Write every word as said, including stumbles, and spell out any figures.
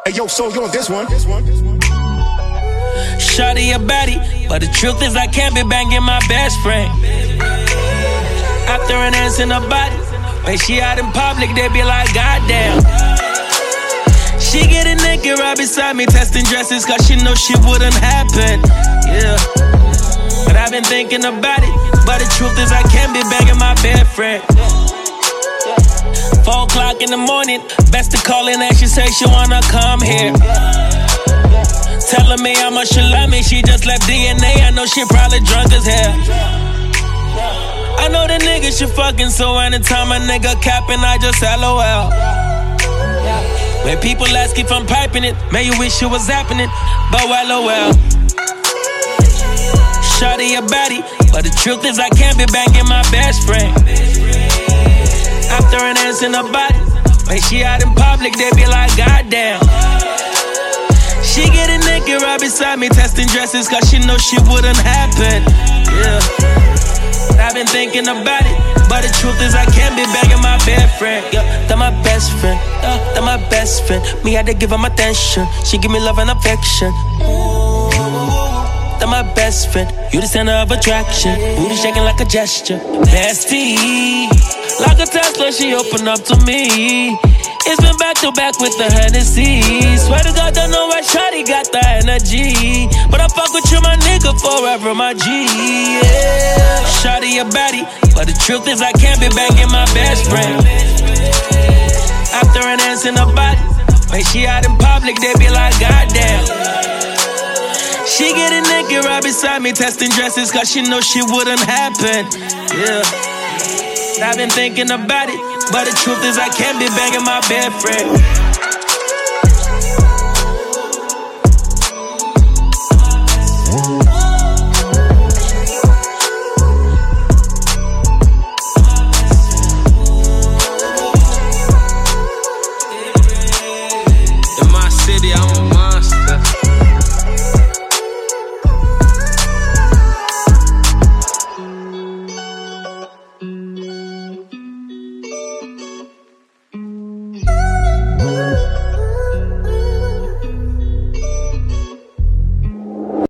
Hey yo, so you on this one? Shawty a baddie, but the truth is I can't be banging my best friend. After enhancing her body, when she out in public, they be like, goddamn. She getting naked right beside me, testing dresses, cause she know she wouldn't happen. Yeah. But I've been thinking about it, but the truth is I can't be banging my best friend. Four o'clock in the morning, best to call in and she say she wanna come here. Telling me how much she love me, she just left D N A, I know she probably drunk as hell. I know the nigga she fucking, so anytime a nigga capping, I just LOL. When people ask if I'm piping it, man, you wish it was happening, but well, oh well. Shawty a baddie, but the truth is I can't be banging my best friend. After enhancing her body, when she out in public, they be like, goddamn. She getting naked right beside me, testing dresses, cause she know she wouldn't happen. Yeah. I've been thinking about it, but the truth is I can't be begging my best friend. Yeah, they're my best friend, yeah, they're my best friend. Me, I had to give them attention, she give me love and affection. They're my best friend, you the center of attraction. Booty shaking like a gesture, bestie. Like a Tesla, she opened up to me. It's been back to back with the Hennessy. Swear to God, don't know why shawty got the energy, but I fuck with you, my nigga, forever, my G. Yeah. Shawty a baddie, but the truth is I can't be banging my best friend. After enhancing her body, when she out in public, they be like, goddamn. She getting naked right beside me, testing dresses, cause she know she wouldn't happen. Yeah. I've been thinking about it, but the truth is I can't be banging my best friend.